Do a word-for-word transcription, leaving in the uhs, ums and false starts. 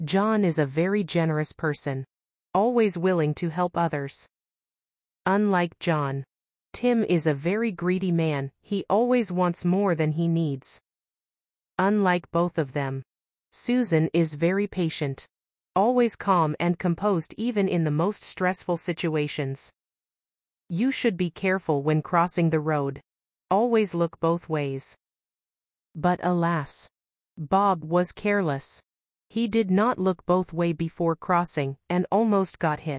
John is a very generous person, always willing to help others. Unlike John, Tim is a very greedy man, he always wants more than he needs. Unlike both of them, Susan is very patient, always calm and composed even in the most stressful situations. You should be careful when crossing the road. Always look both ways. But alas, Bob was careless. He did not look both ways before crossing, and almost got hit.